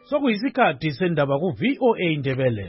Sokuyisikhathi sendaba ku VOA Indebele.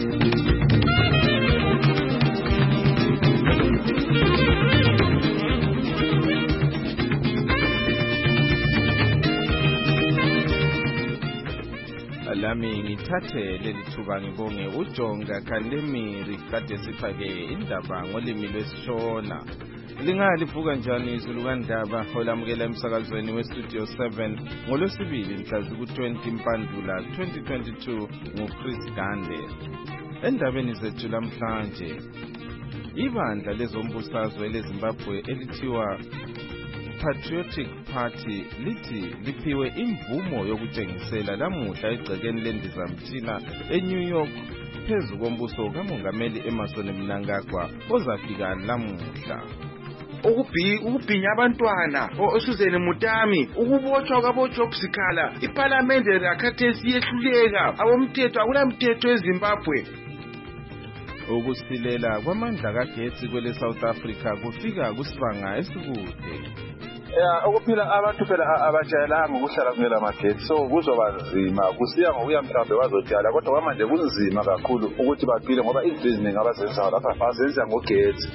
Lami ngithathe leli thuba ngibonge uJonga Kandemiri kade siphake indaba ngolimi lwesiShona. Lingalivuka njani izulu kandaba olamukela emsakazweni weStudio 7 ngolwesibili mhla ziku-20 Mpandula 2022 nguChris Gande. Endabeni zethu lamhlanje, ibandla lezombusazwe leZimbabwe elithiwa Patriotic Party lithi liphiwe imvumo yokutshengisela lamuhla egcekeni lendizamthina eNew York phezu kombuso kamongameli Emmerson Mnangagwa ozafika lamuhla. Ukubhinya abantwana oSusan Mutami, ukubotshwa kwaboJob Sikhala, iParliament yakhathesi yehluleka, abomthetho akulamthetho eZimbabwe. Ukusilela kwamandla kagetsi kwele South Africa kufika kusibanga esikude. Ukuphila abantu phela abajayelanga ukuhlala kumela magetsi, so kuzoba nzima kusiya ngokuya mhlawumbe bazotshala, kodwa kwamanje kunzima kakhulu ukuthi baphile ngoba izinto eziningi abazenzayo lapha bazenza ngogetsi.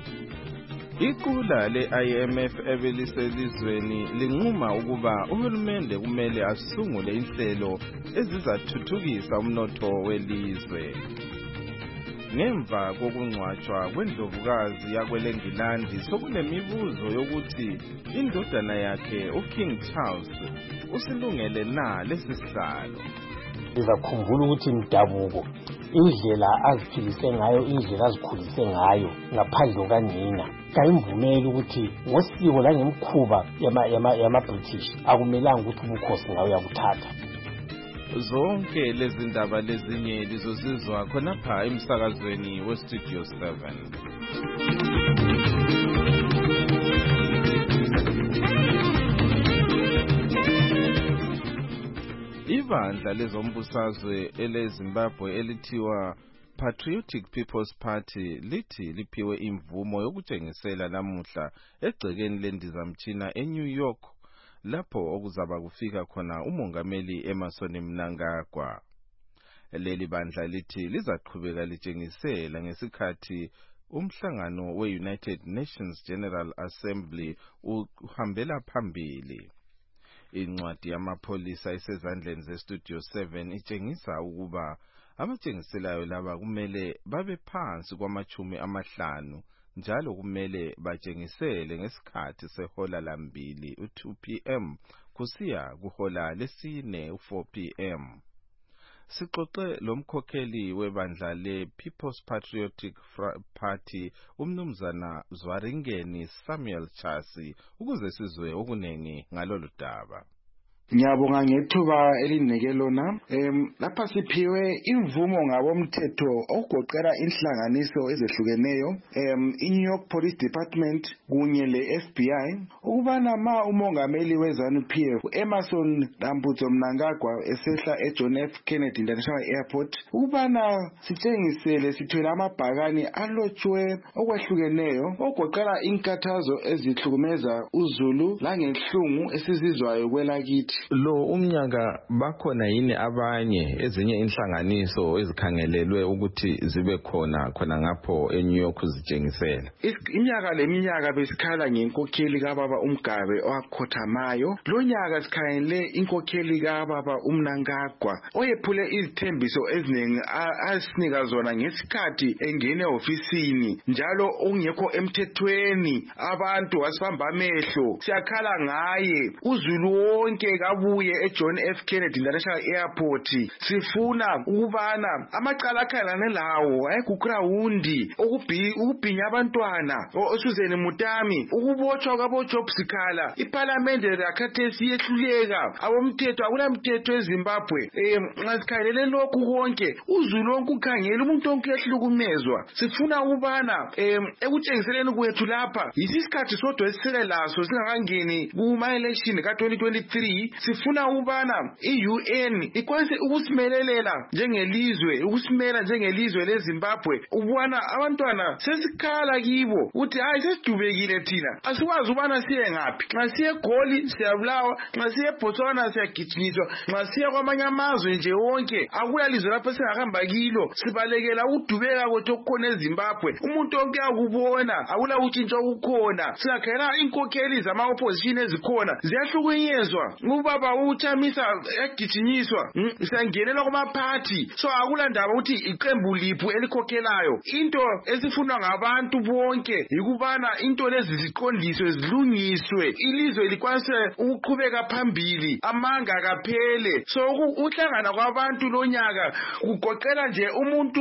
Iqula le-IMF ebeliselizweni linquma ukuba uhulumende kumele asungule inhlelo ezizathuthukisa umnotho welizwe. Ngemva kokungcwatshwa kwendlovukazi yakwelengilandi sokunemibuzo yokuthi indodana yakhe uKing Charles usilungele na lesi sihlalo. Ngizakhumbula ukuthi imdabuko indlela aziphilise ngayo, indlela azikhulise ngayo ngaphandle kukanina kayimvumeli ukuthi ngosiko langemkhuba yama-British akumelanga ukuthi ubukhosi ngayo yakuthatha. Zonke lezi ndaba lezinye lizozizwa khonapha emsakazweni weStudio 7. Ibandla lezombusazwe eleZimbabwe elithiwa Patriotic People's Party lithi liphiwe imvumo yokutshengisela namuhla egcekeni lendizamthina eNew York lapho okuzaba kufika khona umongameli Emmerson Mnangagwa. Leli bandla lithi lizaqhubeka litshengisela ngesikhathi umhlangano we-United Nations General Assembly uhambela phambili. Incwadi yamapholisa isezandleni zeStudio 7 itshengisa ukuba abatshengiselayo laba kumele babe phansi kwama-50 njalo kumele batshengisele ngesikhathi sehola lambili u-2 p.m. kusiya kuhola lesine u-4 p.m. Sixoxe lomkhokheli webandla le-People's Patriotic Party umnumzana Zwaringeni Samuel Chasi ukuze sizwe okunengi ngalolu daba. Ngiyabonga ngethuba elinike lona. Lapha siphiwe imvumo ngabomthetho okugoqela inhlanganiso ezehlukeneyo, iNew York Police Department kunye le-FBI, ukubana ma umongameli weZANU-PF Emmerson Mnangagwa esehla eJohn F. Kennedy International Airport, ukubana sitshengisele sithwele amabhakani alotshwe okwehlukeneyo okugoqela inkathazo ezihlukumeza uZulu langenhlungu esizizwayo kwelakithi. Lo umnyaka bakhona yini abanye ezinye inhlanganiso ezikhangelelwe ukuthi zibe khona ngapho eNew York zitshengisela? Iminyaka leminyaka besikhala ngenkokheli kababa uMgabe owakhothamayo. Lo nyaka sikhangele inkokheli kababa uMnangagwa oyephule izithembiso eziningi asinika zona ngesikhathi engene ofisini njalo ungekho emthethweni. Abantu wasibamba amehlo, siyakhala ngaye. UZulu wonke kabuye eJohn F. Kennedy International Airport. Sifuna ukubana amacala akhalane lawo ayegugrawundi, ukubhinya abantwana oSusan Mutami, ukubotshwa kwaboJob Sikhala, iParliament yakhathesi yehluleka, abomthetho akulamthetho eZimbabwe. Ngasikhalele lokhu konke, uZulu wonke ukhangela, umuntu wonke uyahlukumezwa. Sifuna ukubana ekutshengiseleni kwethu lapha yisisikhathi sodwa esisele laso singakangeni kuma-election ka-2023 sifuna ubana i-UN ikwanise ukusimelelela njengelizwe, ukusimela njengelizwe leZimbabwe. Ubona abantwana sesikhala kibo uthi hayi sesidubekile thina, asikwazi ubana siye ngaphi. Nxa siye eGoli siyabulawa, nxa siye eBotswana siyagijinyiswa, nxa siye kwamanye amazwe nje wonke akula lizwe lapho singahamba kilo. Sibalekela ukudubeka kwethu okukhona eZimbabwe. Umuntu wonke akubona akula utshintsho okukhona. Singakhela inkokheli zama-opposition ezikhona ziyahlukunyezwa, ubaba uchamisa yagijinyiswa, siyangenelwa kwamaphathi. So akula ndaba ukuthi iqembu liphu elikhokhelayo. Into esifunwa ngabantu bonke yikubana into lezi ziqondiswe zilungiswe, ilizwe likwanise ukuqhubeka phambili, amanga kaphele. So uhlangana kwabantu lonyaka kugoqela nje umuntu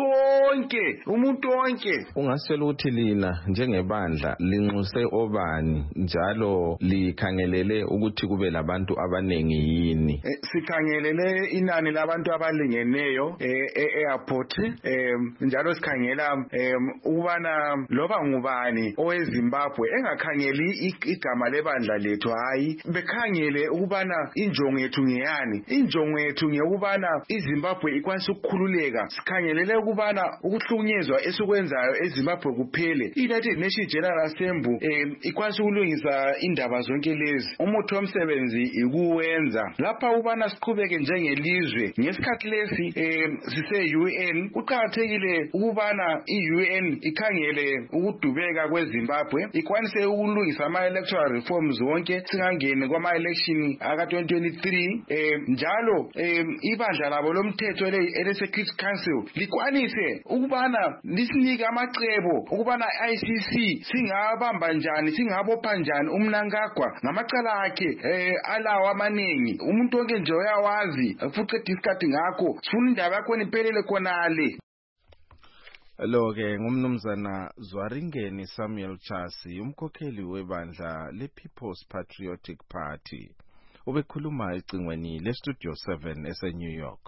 wonke. Ungasitshela ukuthi lina njengebandla linxuse obani njalo likhangelele ukuthi kube labantu abanengi yini? Sikhangelele inani labantu abalingeneyo e-airport, njalo sikhangela ukubana loba ngubani oweZimbabwe engakhangeli igama lebandla lethu, hayi bekhangele ukubana injongo yethu ngeyani. Injongo yethu ngeyokubana iZimbabwe ikwanise ukukhululeka. Sikhangelele ukubana ukuhlukunyezwa esikwenzayo eZimbabwe kuphele. I-United Nations General Assembly ikwanise ukulungisa indaba zonke lezi. Umuthi womsebenzi ikuwenza lapha ubana siqhubeke njengelizwe. Ngesikhathi lesi sise-UN kuqakathekile ukubana i-UN ikhangele ukudubeka kweZimbabwe, ikwanise ukulungisa ama-electoral reforms wonke, singangeni kwama-election aka-2023. Njalo ibandla labo lomthetho ele-Security Council likwanise ukubana lisinike amacebo ukubana i-ICC singabamba njani, singabopha njani uMnangagwa ngamacala akhe alawo amaningi. Umuntu wonke nje uyawazi futhi isikhathi ngakho sifuna indaba yakho iphelele khonale. Lo-ke ngumnumzana Zwaringeni Samuel Chasi, umkhokheli webandla le-People's Patriotic Party. Ubekhuluma ecingweni le-Studio 7 ese-New York.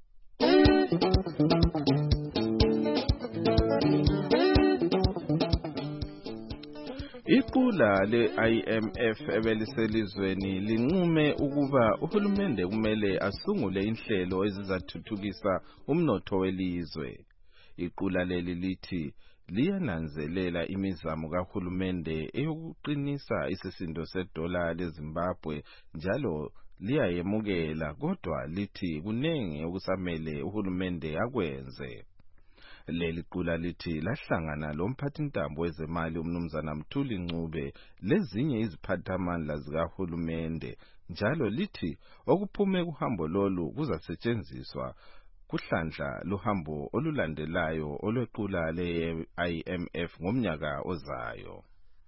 Iqula le-IMF ebeliselizweni linqume ukuba uhulumende kumele asungule inhlelo ezizathuthukisa umnotho welizwe. Iqula leli lithi liyananzelela imizamo kahulumende eyokuqinisa isisindo sedola leZimbabwe njalo liyayemukela, kodwa lithi kunengi okusamele uhulumende akwenze. Leli qula lithi lahlangana lomphathintambo wezemali umnumzana Mthuli Ncube lezinye iziphathamandla zikahulumende, njalo lithi okuphume kuhambo lolu kuzasetshenziswa kuhlandla luhambo olulandelayo olwequla le-IMF ngomnyaka ozayo.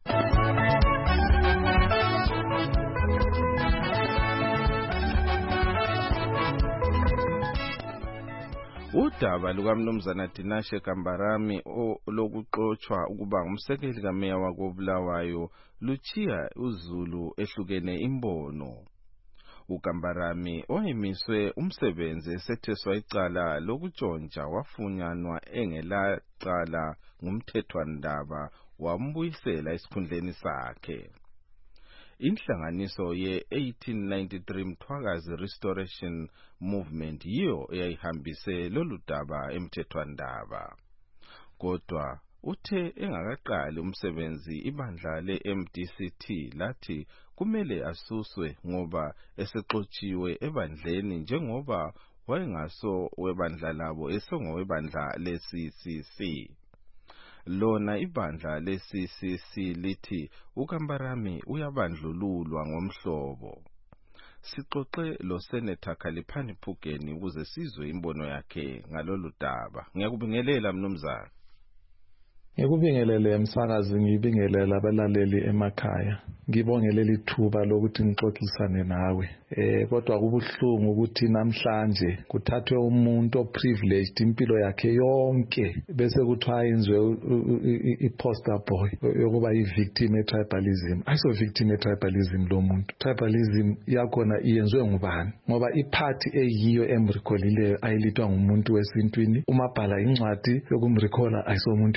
Udaba lukaMnumzana Tinashe Kambarami lokuxotshwa ukuba ngumsekeli kameya wakoBulawayo luchiya uZulu ehlukene imbono. uKambarami oyimiswe umsebenzi esetheswa icala lokutshontsha wafunyanwa engelacala ngumthethwandaba wambuyisela esikhundleni sakhe. Inhlanganiso ye-1893 Mthwakazi Restoration Movement yiyo eyayihambise lolu daba emthethwandaba. Kodwa uthe engakaqali umsebenzi ibandla le-MDCT lathi kumele asuswe ngoba esexotshiwe ebandleni njengoba wayengaso webandla labo esongowebandla le-CCC. Lona ibandla le-CCC lithi uKambarami uyabandlululwa ngomhlobo. Sixoxe lo Senator Khaliphani Phugeni ukuze sizwe imbono yakhe ngalolu daba. Ngiyakubingelela mnumzana. Ngikubingelele emsakazi, ngibingelela abalaleli emakhaya. Ngibongele lithuba lokuthi ngixoxisane nawe. Kodwa kubuhlungu ukuthi namhlanje kuthathwe umuntu oprivileged impilo yakhe yonke bese kuthiwa yenziwe i-poster boy yokuba i-victim ye-tribalism. Ayiso victim ye-tribalism lo muntu. Tribalism yakhona iyenziwe ngubani? Ngoba iphathi eyiyo emrikholileyo ayilithwa ngumuntu wesintwini. Uma bhala incwadi yokumrikhola ayiso umuntu wesintwini.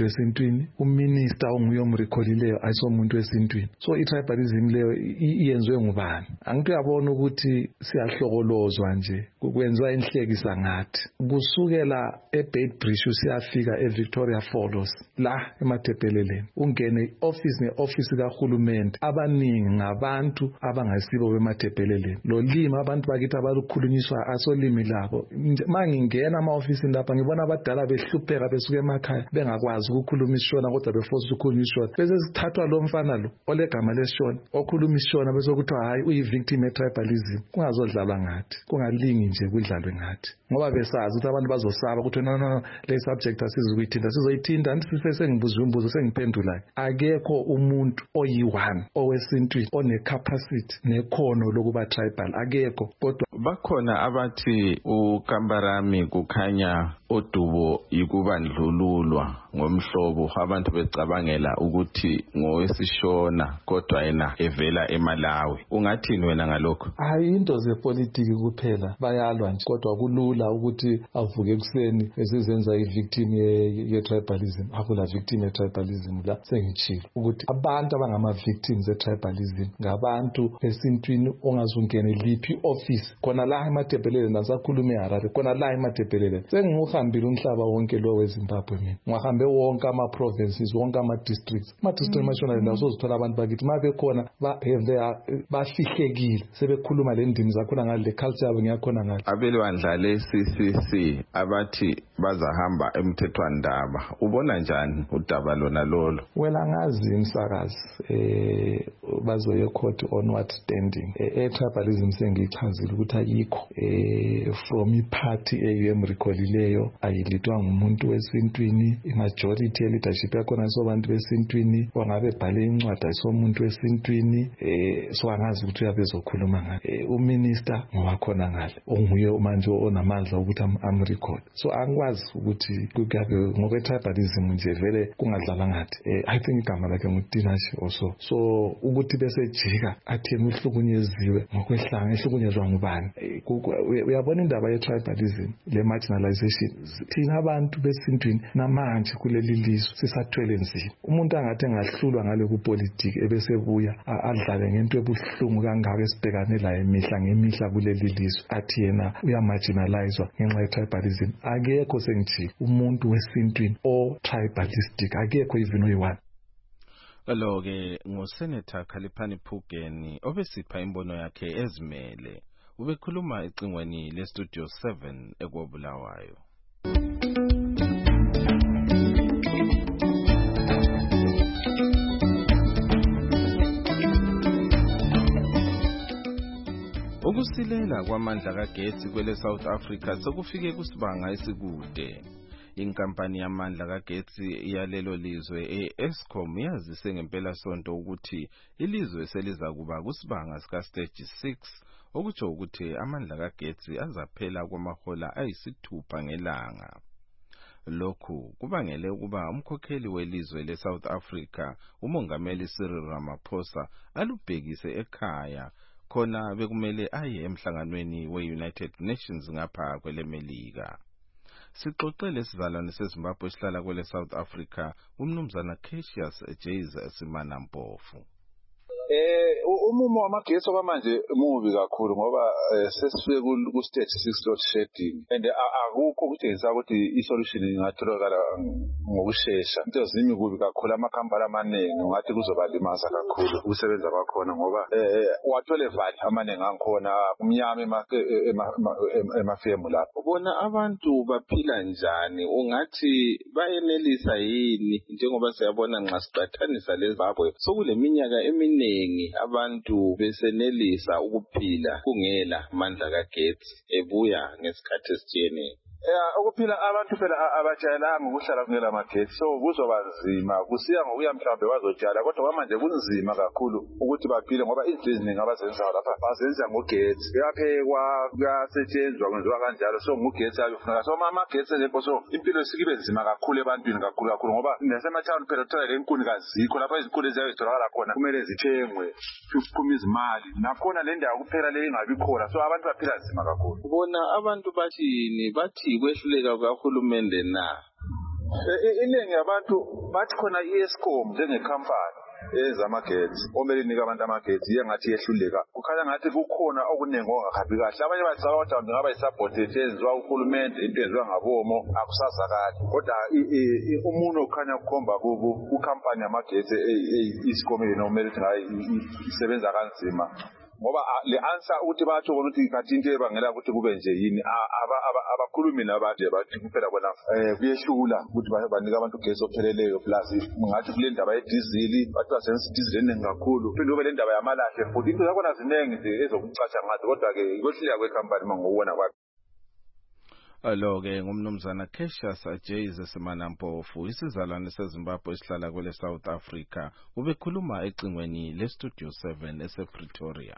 esintwini, uminister onguye omrekholileyo ayisomuntu esintwini. So i-tribalism leyo iyenziwe ngubani? Angithi uyabona ukuthi siyahlokolozwa nje, kwenziwa inhlekisa ngathi. Kusukela eBeitbridge usiyafika eVictoria Falls la eMathebheleleni, ungene office kahulumende, abaningi ngabantu abangasibo bemathebheleleni. Lo limi abantu bakithi abalukhulunyiswa asolimi labo. Mangingena ama-ofisini lapha ngibona abadala behlupheka besuka emakhaya bengakwazi ukukhuluma iShona kodwa beforce ukukhuluma iShona. Bese sithathwa lo mfana lo olegama leShona okhuluma iShona bese kuthiwa hayi uyi-victim ye-tribalism. Kungazodlalwa ngathi, kungalingi nje kudlalwe ngathi, ngoba besazi ukuthi abantu bazosaba ukuthi no le subject asizukuyithinta, sizoyithinta. Sengibuzwe umbuzo sengiphendulayo. Akekho umuntu oyi-one owesintwini one-capacity nekhono lokuba tribal, akekho. Kodwa bakhona abathi uKambarami kukhanya odubo yikubandlululwa ngomhlobo, abantu becabangela ukuthi ngowesishona kodwa yena evela eMalawi. Ungathini wena ngalokho? Hayi, into zepolitiki kuphela, bayalwa nje, kodwa kulula ukuthi avuke ekuseni ezizenza i-victim ye-tribalism. Akula victim ye-tribalism la, sengitshilo ukuthi abantu abangama-victims ye-tribalism ngabantu esintwini ongazungene liphi office khona la eMathebheleleni, nasakhuluma eHarare khona la eMathebheleleni. Sengiwuhambile umhlaba wonke lo weZimbabwe mina, ngihambe wonke ama-provinces, wonke ama-districts. Ama-district national la sozithola abantu bakithi mabekhona bafihlekile, sebekhuluma le ndimi zakhona ngale, le culture yabo ngiyakhona ngale. Abelwandla le-CCC abathi bazahamba emthethwandaba, ubona njani udaba lona lolo? Wela ngazi umsakazi bazoye court on what standing. Tribalism sengiyichazile ukuthi ayikho from iparty eyemrekholileyo, ayilidwa ngumuntu wesintwini. Imajority leadership yakhona sobantu besintwini, wangabe bhale incwadi ayisomuntu wesintwini. So angazi ukuthi uyabezokhuluma ngale. Uminister ngowakhona ngale, onguye manje onamandla ukuthi amrecord. So angikwazi ukuthi kuyabe ngokwe-tribalism nje vele kungadlala ngathi. I think igama lakhe nguTinashe also. So ukuthi bese jika athi yena uhlukunyeziwe ngokwehlanga, ehlukunyezwa ngubani? Uyabona indaba ye-tribalism, le marginalization, thina abantu besintwini namanje kuleli lizwe sisathwele nzima. Umuntu angathi engahlulwa ngale kupolitiki ebesebuya adlale ngento ebuhlungu kangaka esibhekane layo imihla ngemihla kuleli lizwe, athi yena uyamarginalizwa ngenxa ye-tribalism. Akekho sengithi umuntu wesintwini o-tribalistic, akekho even oyi-one. Lo-ke nguSenator Khaliphani Phugeni obesipha imbono yakhe ezimele. Ubekhuluma ecingweni leStudio 7 eKobulawayo. Ukusilela kwamandla kagetsi kwele South Africa sekufike kusibanga esikude. Inkampani yamandla kagetsi yalelo lizwe e-Eskom yazise ngempela sonto ukuthi ilizwe seliza kuba kusibanga sika stage 6, okutsho ukuthi amandla kagetsi azaphela kwamahola ayisithupha ngelanga. Lokhu kubangele ukuba umkhokheli welizwe leSouth Africa, umongameli Cyril Ramaphosa, alubhekise ekhaya khona bekumele aye emhlanganweni we-United Nations ngapha kwelemelika. Sixoxele isizalwane seZimbabwe esihlala kwele South Africa, umnumzana Cassius Jays Simana Mpofu. Umumo wamagetsi okwamanje mubi kakhulu ngoba sesifike ku stage 6 load shedding, and akukho ukutshengisa ukuthi isolution ingatholakala ngokusheshsha. Into zimi kubi kakhulu, amakhampani amaningi ngathi kuzobalimaza kakhulu ukusebenza kwakhona ngoba wathole vali amaningi angikhona umnyama emafemu lapho. Ubona abantu baphila njani? Ungathi bayenelisa yini njengoba siyabona nxa siqathanisa leZimbabwe sokule minyaka eminingi abantu besenelisa ukuphila kungela mandla kagetsi ebuya ngesikhathi esitshiyeneyo? Ukuphila abantu phela abajayelanga ukuhlala kungela magetsi, so kuzoba nzima. Kusiya ngokuya mhlawumbe bazotshala, kodwa kwamanje kunzima kakhulu ukuthi baphile ngoba izinto eziningi abazenzayo lapha bazenza ngogetsi. Kuyaphekwa, kuyasetshenzwa, kwenziwa kanjalo, so ngogetsi ayofuneka. So amagetsi lepo, so impilo isikibe nzima kakhulu ebantwini kakhulu ngoba nasemathawuni phela uthola le nkuni kazikho, lapha izinkuni ezitholakala khona kumele zithengwe, kuphume izimali, nakhona le ndawo kuphela le ingabi khona, so abantu baphila nzima kakhulu. Ubona abantu bathi kwehluleka kahulumende na? iningi yabantu bathi khona iEscom njengekhampani ezamagetsi omele inika abantu amagetsi yengathi yehluleka kukhanya ngathi kukhona okuningi ongakhambi kahle abanye bacaba ukuthi ngaba isupported enziwa uhulumende into enziwa ngabomo akusazakali kodwa umuno okhanya ukukhomba kukhampani yamagetsi iEscom nomele ukuthi ngayi isebenza kanzima ngoba le answer ukuthi bathi ukuthi kathi into ebangela ukuthi kube nje yini abakhulumi nabantu bathi kuphela bona kuyehlula ukuthi banika abantu ugesi opheleleyo plus ngathi kule ndaba yedizili bathi basenza idizili eningi kakhulu phinde kube le ndaba yamalahle futhi into zakhona ziningi nje ezokucatsha ngathi kodwa ke kwehluleka kwekhampani mangokubona kwakhe. Alo-ke ngumnumzana Cassius Ajayze Semanampofu isizalwane seZimbabwe esihlala kwele South Africa ubekhuluma ecingweni leStudio 7 esePretoria.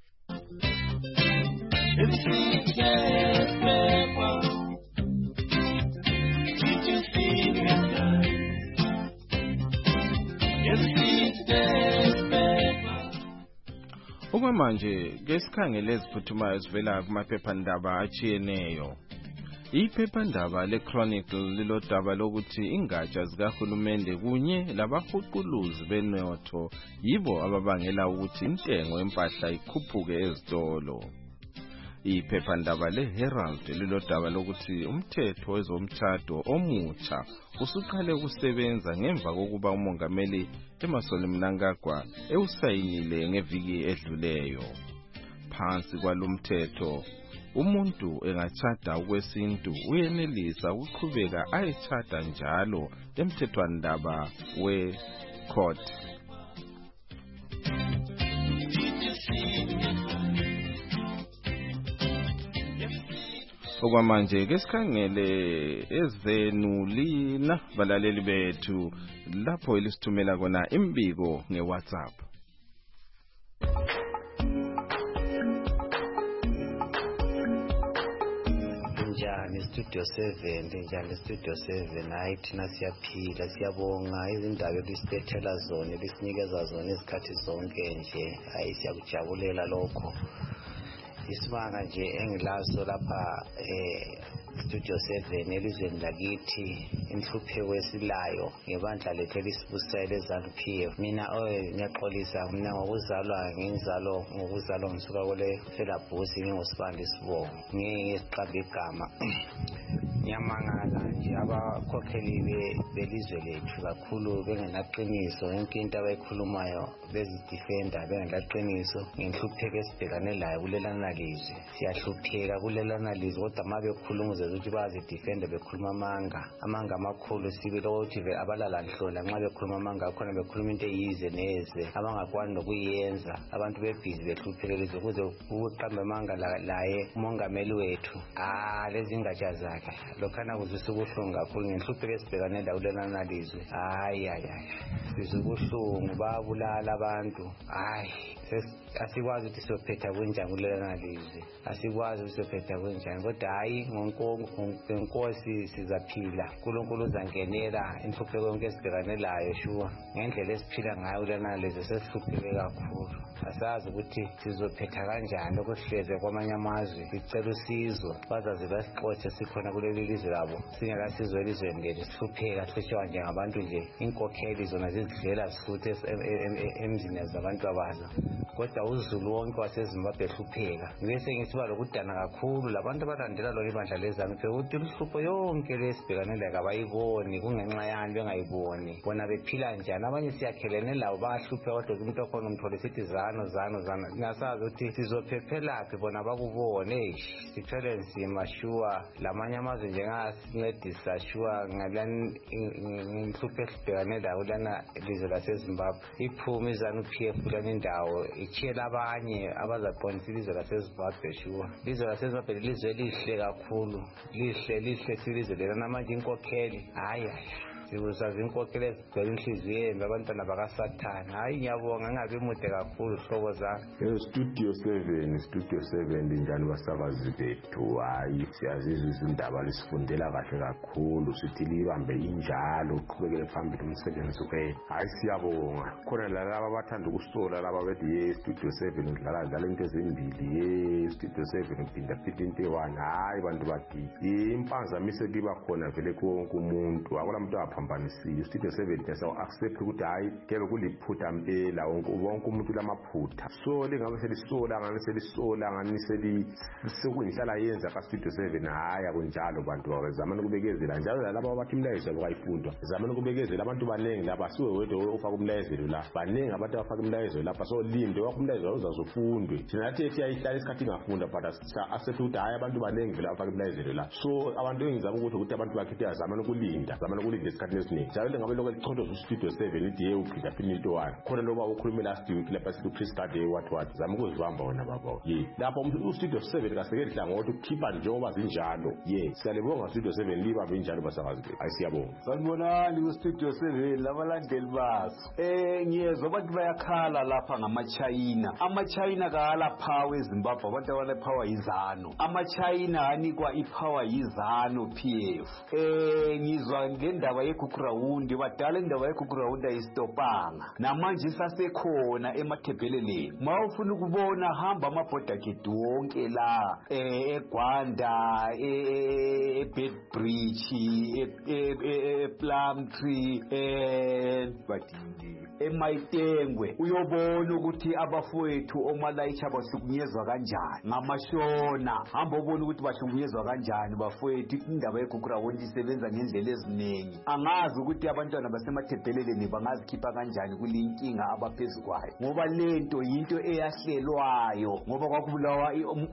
Okwamanje ke sikhangele eziphuthumayo sivela kumaphephandaba achiyeneyo. Iphephandaba leChronicle lilodaba lokuthi ingatsha zikahulumende kunye labahuquluzi benotho yibo ababangela ukuthi intengo yempahla ikhuphuke ezitolo. Iphephandaba leHerald lilodaba lokuthi umthetho wezomtshado omutsha usuqale ukusebenza ngemva kokuba umongameli Emmerson Mnangagwa ewusayinile ngeviki edluleyo. Phansi kwalomthetho umuntu engatshada ukwesintu uyenelisa ukuqhubeka ayetshada njalo emthethwandaba wecourt. Okwamanje ke sikhangele ezenulina balaleli bethu lapho elisithumela kona imbiko ngeWhatsApp. Studio 7 njani Studio 7 hayi thina siyaphila siyabonga izindaba elisithethela zona elisinikeza zona izikhathi zonke nje hayi siyakujabulela lokho isibanga nje engilazo lapha Studio 7 elizweni lakithi inhlupheko esilayo ngebandla lethu elisibusayo leZANU-PF. Mina ngiyaxolisa mina ngokuzalwa ngisuka kule Felabhusi ngingosibandi Sibongo ngiyesiqamba igama. Ngiyamangala nje abakhokheli belizwe lethu kakhulu bengenaqiniso yonke into abayikhulumayo bezidefenda bengelaqiniso ngenhlupheko esibhekane layo kulelana lizwe. Siyahlupheka kulelana lizwe kodwa uma bekhuluma ukuthi bazidefende bekhuluma amanga amakhulu sibile ukuthi abalala nhlola nxa bekhuluma amanga khona bekhuluma into eyize neze abangakwani nokuyenza abantu bebhizi behluphekile ukuze ukuqamba amanga laye umongameli wethu lezi ingatsha zakhe lokhana kuzisa ubuhlungu kakhulu ngenhlupheko esibhekane layo kulelana lizwe. Sizwe ubuhlungu babulala abantu asikwazi ukuthi siyophetha kunjani kulelana lizwe asikwazi ukuthi siyophetha kunjani kodwa hayi ngenkosi sizaphila uNkulunkulu uzangenela inhlupheko yonke esibhekane layo shuwa ngendlela esiphila ngayo kulelana lizwe sesihlupheke kakhulu asazi ukuthi sizophetha kanjani ukuhleze kwamanye amazwe sicela usizo bazaze basixotshe sikhona kuleli lizwe labo singakasizwe elizweni lethu sihlupheka sihlehlwa njengabantu nje inkokheli zona zizidlela zifuthe emzini zabantu abazo kodwa uzulu wonke waseZimbabwe ehlupheka bese ngisiba lokudana kakhulu labantu abalandela lo ibandla leZANU-PF ukuthi inhlupho yonke lesibhekane layo abayiboni kungenxa yani bengayiboni bona bephila njani abanye siyakhelene labo bahluphe kodwa umuntu okhona umthole sithi zano ngasazi ukuthi sizophephelaphi bona bakubone sithwele nzima shuwa lamanye amazwe njengasincedisa shuwa ngalani inhlupho esibhekane layo lana lizwe laseZimbabwe iphuma iZANU-PF kulani indawo ichiyela abanye abazaqonisa ilizwe laseZimbabwe shuwa ilizwe laseZimbabwe lizwe elihle kakhulu lihle silizwe lelo namanje inkokheli sibusazi inkokheli ezigcwele inhliziyo embi abantwana bakaSathane ngiyabonga ngabe mude kakhulu hlobo zami. Studio 7 njani basakazi bethu siyazizwa izindaba lisifundela kahle kakhulu sithi libambe injalo uqhubekele phambili umsebenzi wenu siyabonga khona laba abathanda ukusola laba bethi Studio 7 udlala into ezimbili Studio 7 uphinda into eyi-1 hayi bantu bagidi impanzamiso liba khona vele konke umuntu akula muntu aphambanisiyo. Studio 7 sawu-accept ukuthi hayi kebe kuliphutha mpela wonke umuntu lamaphutha so lingabe selisola ngani sekuyinhlala yenza ka-Studio 7 hayi akunjalo bantu zamani ukubekezela njalo lalabo abathi imlayezo yabo kayifundwa zamani ukubekezela abantu baningi lapha siwe wedwa ofaka umlayezelo la baningi abantu abafaka imlayezo lapha so linde wakho umlayezo uzazufundwe thina nathi siyayihlala isikhathi ingafunda but asethe ukuthi hayi abantu baningi vele abafaka imlayezelo la so abantu engizama ukuthi abantu bakhethe zamani ukulinda esikhathini esiningi njalo lingabe lokho lichondoza u-Studio 7 lithi ye uphinda into 1 khona loba ukhulume last week lapha sithi uChris Gade what zama ukuzibamba wona baba lapha u-Studio 7 kaseke hlangothi ukukhipha njengoba zinjalo siyalibonga u-Studio 7 libambe injalo basakazi bethu ayisiyabonga sanibonani ku-Studio 7 labalandeli baso ngiyezwa abantu bayakhala lapha ngama-China kalaphawa eZimbabwe abantu abalaphawa yizanu ama-China anikwa iphawa yizanu PF ngizwa ngendaba yeGugurawundi badala indaba yeGugurawundi ayistopanga namanje isasekhona emathebheleleni ma ufuna ukubona hamba amabhoda akhethu wonke la eGwanda eBedbridge ePlumtree eMayitengwe uyobona ukuthi abafowethu omalayitsha bahlukunyezwa kanjani ngamashona hamba ubona ukuthi bahlukunyezwa kanjani bafowethu indaba yeGugurawundi isebenza ngendlela eziningi angazi ukuthi abantwana basemathebheleleni bangazikhipha kanjani kulinkinga abaphezu kwayo ngoba lento yinto eyahlelwayo ngoba kwakubulawa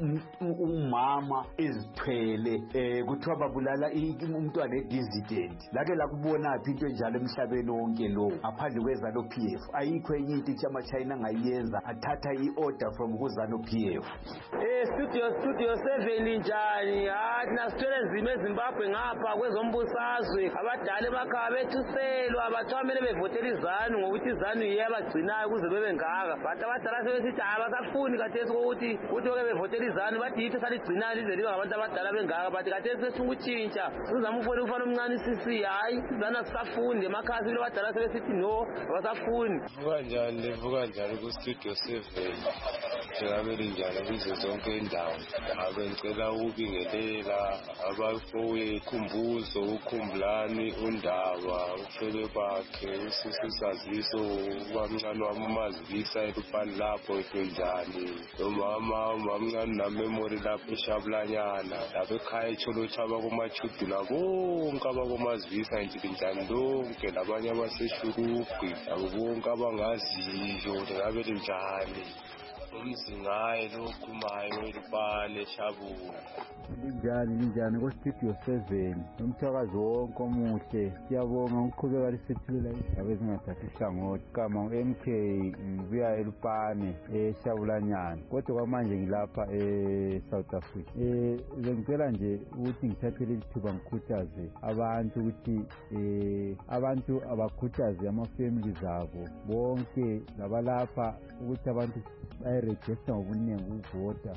umama ezithwele kuthiwa babulala umntwana edizident lake lakubonaphi into enjalo emhlabeni wonke lowo ngaphandle kwezalo PF ayikho enye into ithi ama-China ngayenza athatha i-order from kuzano PF Studio 7 njani thina sithwele nzima eZimbabwe ngapha kwezombusazwe abadala emakhaya bethuselwa bathiwa kumele bevotele izanu ngokuthi izanu yiyo abagcinayo ukuze bebe ngaka but abadala sebesithi hayi basafuni kathesi kokuthi oke bevotele izanu bathi yithi saligcinayo lize liba ngabantu abadala bengaka but kathesi sesifuna ukutshintsha sizama ufone umfana omncane isisi hayi izanu asisafuni emakhaya sibile abadala sebesithi no abasafuni livuka njani ku-Studio 7 njengabe linjani kuzo zonke indawo ngicela ukubingelela abafowethu Khumbuzo uKhumbulani uNdaba uhlelo bakhe isisaziso ubamncane wami uMazivisa eLupane lapho njani nomama umamncane naMemory lapho eShabulanyana lapho ekhaya eCholochaba kumaChudula bonke abakomazivisa njani lonke labanye abaseshurugwi abo bonke abangaziyo ngabe linjani umzingaye lokhumayo eLupane eShabula linjani ku-Studio 7 umthakazi wonke omuhle siyabonga ukuqhubeka lisethulela izindaba ezingathathi ihlangothi kama u-MK ngibuya eLupane eShabulanyana kodwa kwamanje ngilapha eSouth Africa bengicela nje ukuthi ngithathele ithuba ngikhuthaze abantu ukuthi abantu abakhuthaze ama-family zabo bonke labalapha ukuthi abantu bayirejista ngobuningi ukuvota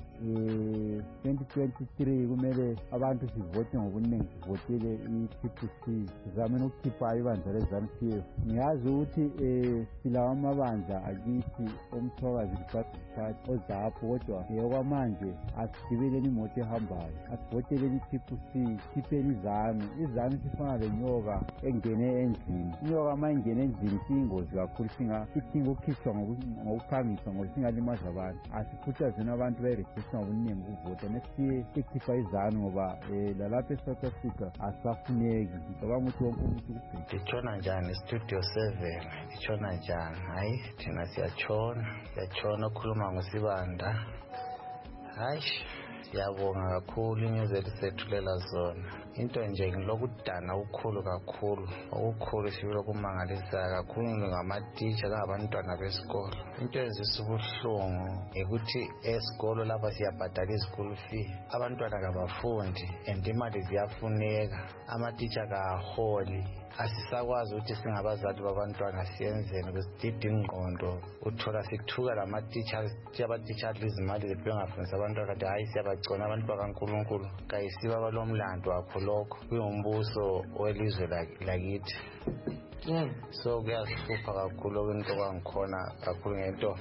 2023 kumele abantu sivote ngobuningi sivotele i-TPC sizameni ukukhipha ibandla le-ZANU-PF ngiyazi ukuthi silawa amabandla akithi omthwakazi liphathi ozapho kodwa okwamanje asigibeleni imoto ehambayo asivoteleni i-TPC khipheni izanu sifana lenyoka engene endlini inyoka ma ingene endlini siyingozi kakhulu sidinga ukukhishwa ngokuphangisa ngoba singalimaza abantu asikhuthazeni abantu bayirejista ngobuningi ukuvota nesiye sikhipha izanu ngoba lalapha eSouth Africa asafuneki ngicabanga ukuthi wonke umuntu kubheke itshona njani Studio 7 itshona njani hayi thina siyatshona ukhuluma ngoSibanda hayi siyabonga kakhulu inyuzi elisethulela zona into nje ngilokudana ukukhulu kakhulu okukhulu silokumangalisayo kakhulu ngamatitsha kangabantwana besikolo into ezisa ubuhlungu ukuthi esikolo lapha siyabhadala izikolo fee abantwana kabafundi and imali ziyafuneka amatitsha kaholi asisakwazi ukuthi singabazali babantwana siyenzeni kusidida ingqondo uthola sithuka abatitsha adla izimali zethu bengafundisa abantwana kanti hayi siyabagcona abantu bakaNkulunkulu kayisiba balomlando wakho lokho kuyumbuso welizwe lakithi so kuyasihlupha kakhulu into kwangikhona kakhulu ngento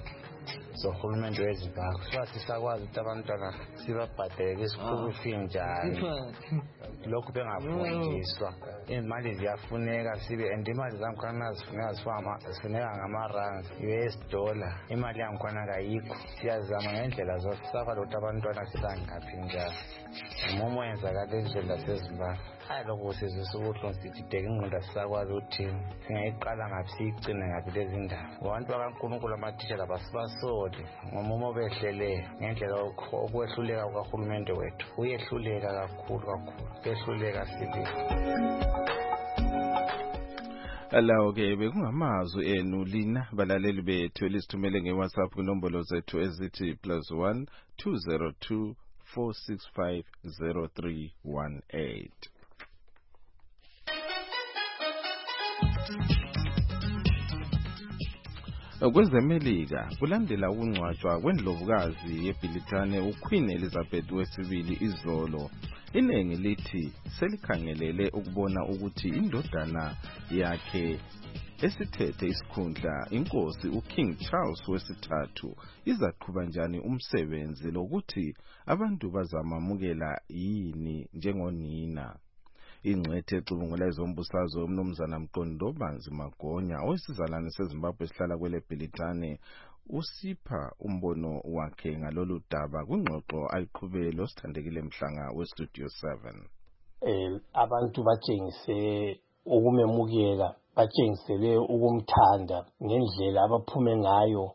zohulumende weZimbabwe futhi sakwazi ukuthi abantwana sibabhadele isikhulu fee njani lokhu bengafundiswa imali ziyafuneka sibe and imali zangikhona zifuneka ngama-rand US dollar imali yangikhona kayikho siyazama ngendlela zonke sakwazi ukuthi abantwana sibangaphi njani umumo wenzakala ezweni laseZimbabwe lokhu sizisa ubuhlungu sithi deke ingqondo asisakwazi ukuthini singayiqala ngaphi siyigcine ngaphi lezi ndaba abantu bakaNkulunkulu amatishela basibasoli ngomumo behlele ngendlela okwehluleka kukahulumende wethu uyehluleka kakhulu behluleka sibili. Alawo-ke bekungamazwi enu lina balaleli bethu elisithumele nge-WhatsApp kwinombolo zethu ezithi +1 202 465 0318. Kwezemelika kulandela ukungcwatshwa kwendlovukazi yeBritane uQueen Elizabeth II izolo, iningi lithi selikhangelele ukubona ukuthi indodana yakhe esithethe isikhundla inkosi uKing Charles III izaqhubeka njani umsebenzi lokuthi abantu bazamamukela yini njengonina. Ingcwethe ecubungula ezombusazwe uMnumzana Mqondobanzi Magonya owesizalwane seZimbabwe esihlala kwele Britane usipha umbono wakhe ngalolu daba kwingxoxo ayiqhubele osithandekile Mhlanga weStudio 7. Abantu batshengise ukumemukela, batshengisele ukumthanda ngendlela abaphume ngayo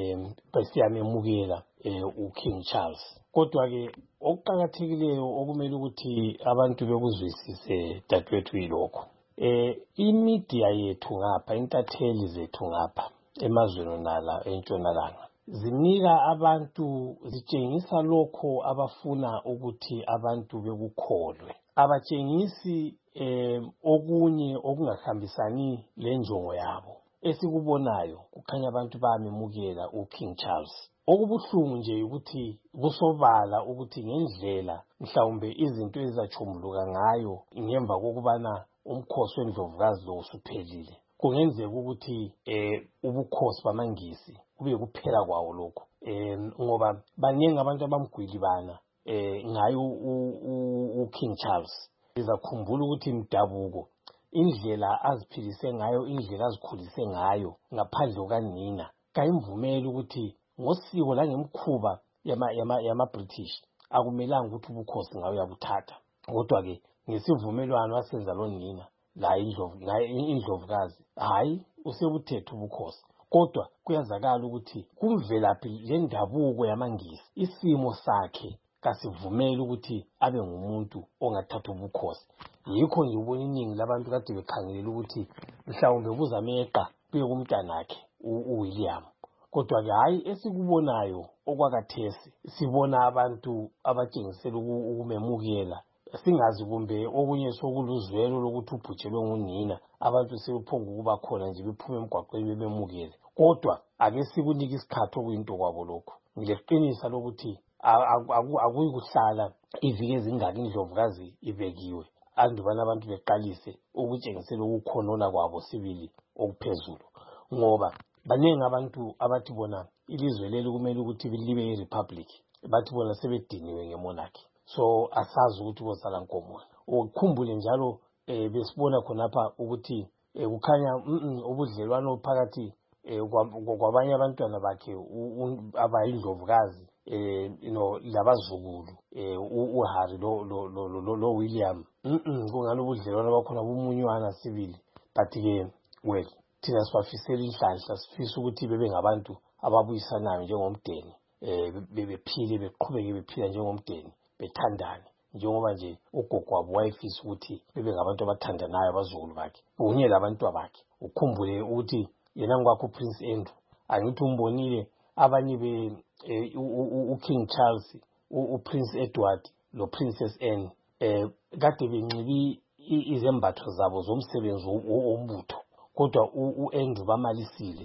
besiyamemukela uKing Charles. Kodwa-ke okuqakathekileyo okumele ukuthi abantu bekuzwisise dadwethu yilokho. Imedia yethu ngapha, intatheli zethu ngapha emazweni nala entshonalanga zinika abantu, zitshengisa lokho abafuna ukuthi abantu bekukholwe. Abatshengisi okunye okungahambisani lenjongo yabo. Esikubonayo kukhanya abantu bayamemukela uKing Charles. Okubuhlungu nje ukuthi kusobala ukuthi ngendlela mhlawumbe izinto ezachumuluka ngayo ngemva kokubana umkhosi wendlovukazi lo usuphelile kungenzeka ukuthi ubukhosi bamangisi kube kuphela kwawo lokho ngoba baningi abantu abamgwilibana ngayo uKing Charles. Izakhumbula ukuthi mdabuko indlela aziphilise ngayo, indlela azikhulise ngayo ngaphandle kukanina kayimvumela ukuthi ngosiko langemkhuba yama-British akumelanga ukuthi ubukhosi ngayo yabuthatha. Kodwa-ke ngesivumelwano asenza lo nina la indlovukazi hayi usebuthethe ubukhosi. Kodwa kuyazakala ukuthi kumvelaphi lendabuko yamangisi isimo sakhe kasivumela ukuthi abe ngumuntu ongathatha ubukhosi. Yikho nje ubona iningi labantu kade bekhangelela ukuthi mhlawumbe kuzameqa kuye kumntanakhe uWilliam. Kodwa-ke hayi esikubonayo okwakathesi sibona abantu abatshengisela ukumemukela, singazi kumbe okunye sokuluzwelo lokuthi ubhujelwe ngunina abantu sebephonga ukuba khona nje bephume emgwaqweni bememukele. Kodwa ake sikunike isikhathi okuyinto kwabo lokho. Ngileqinisa lokuthi akuyi kuhlala iviki ezingaki indlovukazi ibekiwe andubana abantu beqalise ukutshengisela ukukhonona kwabo sibili okuphezulu, ngoba baningi abantu abathi bona ilizwe leli kumele ukuthi libe yirepublic, bathi bona sebediniwe ngemonarchy. So asazi ukuthi kozala nkomoni. Ukukhumbule njalo besibona khonapha ukuthi kukhanya ubudlelwano phakathi kwabanye abantwana bakhe abayindlovukazi labazukulu uHarry lo William kungani ubudlelwano bakhona bumunywana sibili. But-ke well thina sibafisela inhlanhla, sifisa ukuthi bebe ngabantu ababuyisanayo njengomdeni, bephile beqhubeke bephila njengomdeni, bethandane njengoba nje ugogo wabo wayefisa ukuthi bebe ngabantu abathandanayo abazukulu bakhe kunye labantu bakhe. Ukhumbule ukuthi yena ngokwakho uPrince Andrew angithi umbonile abanye uKing Charles, uPrince Edward lo Princess Anne kade benxibi izembatho zabo zomsebenzi wombutho, kodwa uAndrew bamalisile.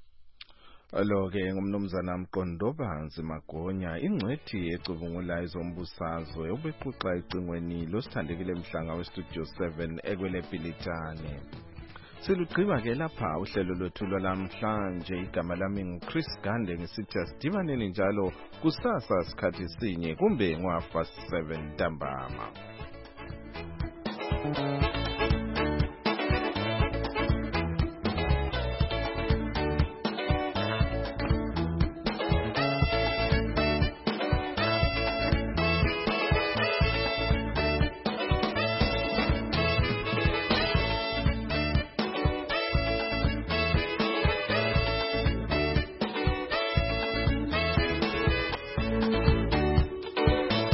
Alo-ke ngumnumzana Mqondobanzi Magonya, ingcwethi ecubungula ezombusazwe ubexoxa ecingweni losithandekile Mhlanga weStudio 7 ekwele Britane. Silugqiba ke lapha uhlelo lwethu lwalamhlanje. Igama lami nguChris Gande, ngisithi asidibaneni njalo kusasa sikhathi sinye kumbe ngo-7 ntambama.